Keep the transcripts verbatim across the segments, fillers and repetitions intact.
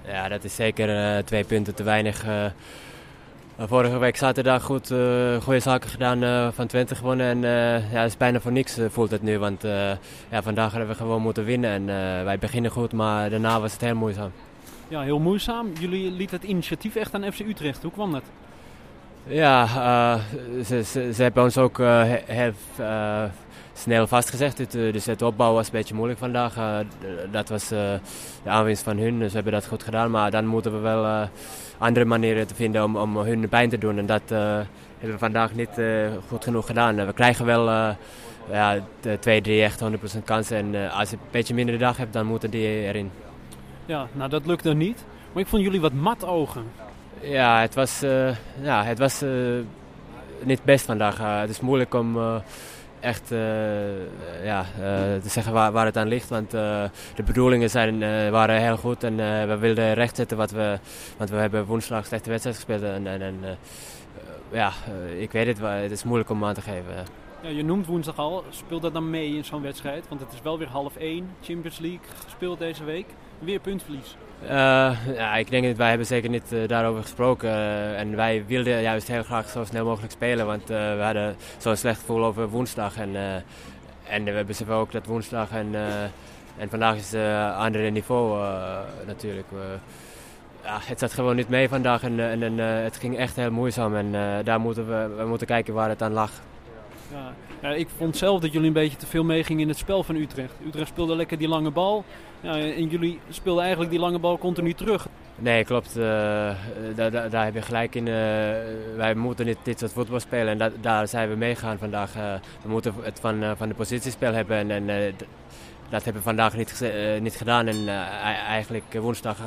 Ja, dat is zeker uh, twee punten te weinig. Uh, vorige week zaterdag goed, uh, goede zaken gedaan, uh, van Twente gewonnen. En uh, ja, het is bijna voor niks uh, voelt het nu. Want uh, ja, vandaag hebben we gewoon moeten winnen. En uh, wij beginnen goed, maar daarna was het heel moeizaam. Ja, heel moeizaam. Jullie lieten het initiatief echt aan F C Utrecht. Hoe kwam dat? Ja, uh, ze, ze, ze hebben ons ook uh, heel uh, snel vastgezegd. Dus het opbouw was een beetje moeilijk vandaag. Uh, dat was uh, de aanwinst van hun. Ze hebben dat goed gedaan. Maar dan moeten we wel uh, andere manieren te vinden om, om hun pijn te doen. En dat uh, hebben we vandaag niet uh, goed genoeg gedaan. We krijgen wel uh, ja, de twee, drie echt honderd procent kansen. En uh, als je een beetje minder dag hebt, dan moeten die erin. Ja, nou dat lukte niet. Maar ik vond jullie wat mat ogen. Ja, het was, uh, ja, het was uh, niet best vandaag. Uh, het is moeilijk om uh, echt uh, ja, uh, te zeggen waar, waar het aan ligt. Want uh, de bedoelingen zijn, uh, waren heel goed en uh, we wilden rechtzetten wat we... Want we hebben woensdag slechte wedstrijd gespeeld. En, en, en uh, ja, uh, ik weet het, het is moeilijk om aan te geven. Ja, je noemt woensdag al. Speelt dat dan mee in zo'n wedstrijd? Want het is wel weer half één. Champions League gespeeld deze week. Weer puntverlies. Uh, ja, ik denk dat wij hebben zeker niet uh, daarover gesproken. Uh, en wij wilden juist heel graag zo snel mogelijk spelen. Want uh, we hadden zo'n slecht gevoel over woensdag. En, uh, en we beseffen ook dat woensdag en, uh, en vandaag is een uh, ander niveau uh, natuurlijk. Uh, ja, het zat gewoon niet mee vandaag en, en, en uh, het ging echt heel moeizaam. En uh, daar moeten we, we moeten kijken waar het aan lag. Ja. Ja, ik vond zelf dat jullie een beetje te veel meegingen in het spel van Utrecht. Utrecht speelde lekker die lange bal. Ja, en jullie speelden eigenlijk die lange bal continu terug. Nee, klopt. Uh, daar, daar, daar heb je gelijk in. Uh, wij moeten niet dit soort voetbal spelen en dat, daar zijn we meegegaan vandaag. Uh, we moeten het van, uh, van de positiespel hebben en, en uh, d- dat hebben we vandaag niet, uh, niet gedaan. En uh, eigenlijk woensdag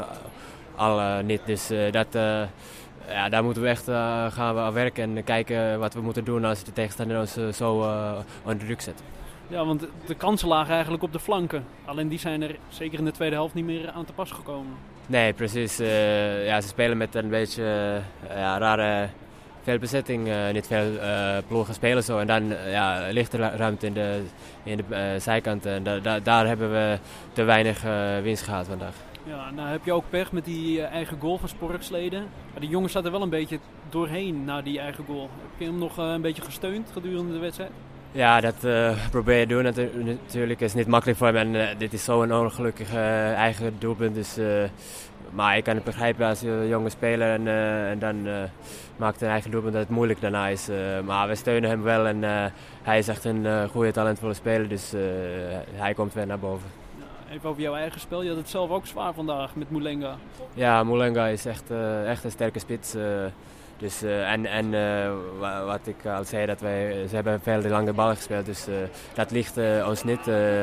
al uh, niet. Dus uh, dat... Uh, Ja, daar moeten we echt uh, gaan we aan werken en kijken wat we moeten doen als de tegenstander ons uh, zo uh, onder druk zet. Ja, want de kansen lagen eigenlijk op de flanken. Alleen die zijn er zeker in de tweede helft niet meer aan te pas gekomen. Nee, precies. Uh, ja, ze spelen met een beetje uh, ja, rare veelbezetting. Uh, niet veel uh, ploegen spelen zo. En dan uh, ja, ligt er ruimte in de, in de uh, zijkanten. En da- da- daar hebben we te weinig uh, winst gehad vandaag. Ja, nou heb je ook pech met die uh, eigen goal van Sporksleden. Maar die jongen zat er wel een beetje doorheen na die eigen goal. Heb je hem nog uh, een beetje gesteund gedurende de wedstrijd? Ja, dat uh, probeer je te doen. Natu- natuurlijk is het niet makkelijk voor hem. En uh, dit is zo'n ongelukkig uh, eigen doelpunt. Dus, uh, maar ik kan het begrijpen als je jonge speler en, uh, en dan uh, maakt een eigen doelpunt dat het moeilijk daarna is. Uh, maar we steunen hem wel en uh, hij is echt een uh, goede talentvolle speler. Dus uh, hij komt weer naar boven. Even over jouw eigen spel. Je had het zelf ook zwaar vandaag met Moulenga. Ja, Moulenga is echt, uh, echt een sterke spits. Uh, dus, uh, en en uh, wat ik al zei, dat wij, ze hebben veel de lange ballen gespeeld. Dus uh, dat ligt uh, ons niet. Uh, uh,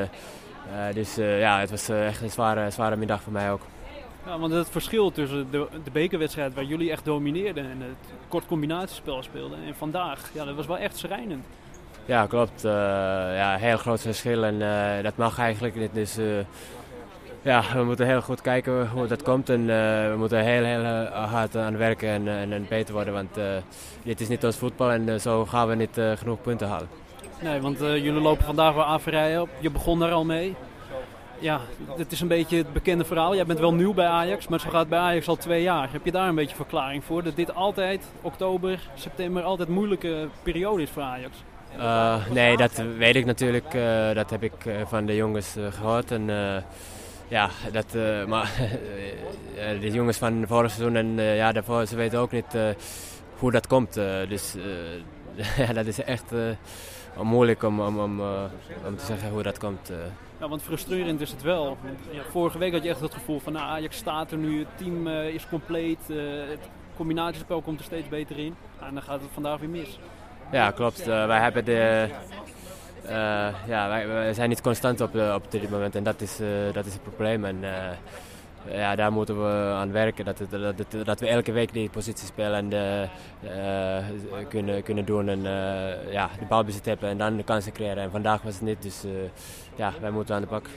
dus uh, ja, het was uh, echt een zware, zware middag voor mij ook. Ja, want het verschil tussen de, de bekerwedstrijd waar jullie echt domineerden en het kort combinatiespel speelden. En vandaag, ja, dat was wel echt schrijnend. Ja, klopt. Uh, ja, heel groot verschil en uh, dat mag eigenlijk niet. Dus uh, ja, we moeten heel goed kijken hoe dat komt en uh, we moeten heel, heel hard aan werken en, en, en beter worden. Want uh, dit is niet ons voetbal en uh, zo gaan we niet uh, genoeg punten halen. Nee, want uh, jullie lopen vandaag wel averijen op. Je begon daar al mee. Ja, het is een beetje het bekende verhaal. Jij bent wel nieuw bij Ajax, maar zo gaat het bij Ajax al twee jaar. Heb je daar een beetje verklaring voor? Dat dit altijd, oktober, september, altijd een moeilijke periode is voor Ajax? Uh, nee, dat weet ik natuurlijk. Uh, dat heb ik uh, van de jongens uh, gehoord. En, uh, ja, dat, uh, maar uh, de jongens van vorig seizoen en uh, ja, daarvoor, ze weten ook niet uh, hoe dat komt. Uh, dus uh, ja, dat is echt uh, moeilijk om, om, om, uh, om te zeggen hoe dat komt. Uh. Ja, want frustrerend is het wel. Ja, vorige week had je echt het gevoel van nou, Ajax staat er nu, het team uh, is compleet, uh, het combinatiespel komt er steeds beter in. En dan gaat het vandaag weer mis. Ja, klopt. Uh, wij hebben de, uh, ja, wij, wij zijn niet constant op, uh, op dit moment en dat is, uh, dat is het probleem. En, uh, ja, daar moeten we aan werken, dat, het, dat, het, dat we elke week die positie spelen en de, uh, kunnen, kunnen doen en uh, ja, de balbezit hebben en dan de kansen creëren. En vandaag was het niet, dus uh, ja, wij moeten aan de bak.